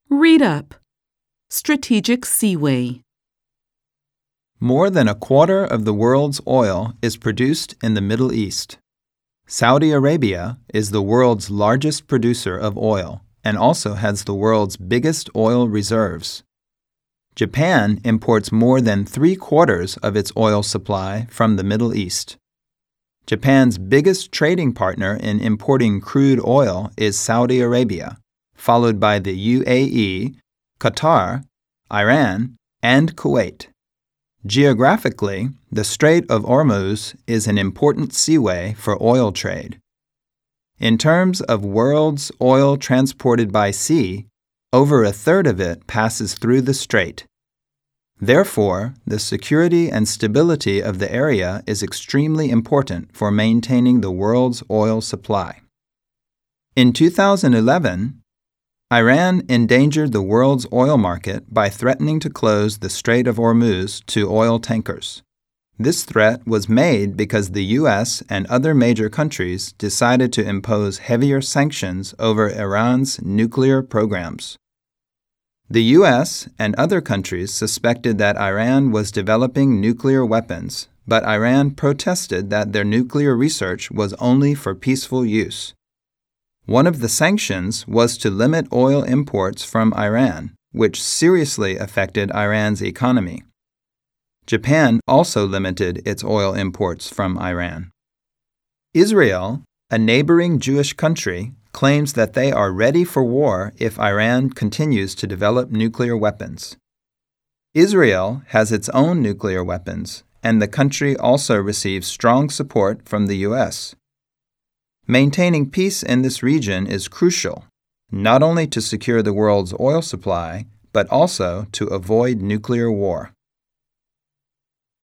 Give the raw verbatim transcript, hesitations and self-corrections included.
Read up. Strategic Seaway. More than a quarter of the world's oil is produced in the Middle East. Saudi Arabia is the world's largest producer of oil and also has the world's biggest oil reserves. Japan imports more than three-quarters of its oil supply from the Middle East. Japan's biggest trading partner in importing crude oil is Saudi Arabia, followed by the U A E, Qatar, Iran, and Kuwait. Geographically, the Strait of Hormuz is an important seaway for oil trade. In terms of world's oil transported by sea, over a third of it passes through the strait. Therefore, the security and stability of the area is extremely important for maintaining the world's oil supply. In two thousand eleven, Iran endangered the world's oil market by threatening to close the Strait of Hormuz to oil tankers. This threat was made because the U S and other major countries decided to impose heavier sanctions over Iran's nuclear programs. The U S and other countries suspected that Iran was developing nuclear weapons, but Iran protested that their nuclear research was only for peaceful use. One of the sanctions was to limit oil imports from Iran, which seriously affected Iran's economy. Japan also limited its oil imports from Iran. Israel, a neighboring Jewish country, claims that they are ready for war if Iran continues to develop nuclear weapons. Israel has its own nuclear weapons, and the country also receives strong support from the U S. Maintaining peace in this region is crucial, not only to secure the world's oil supply, but also to avoid nuclear war.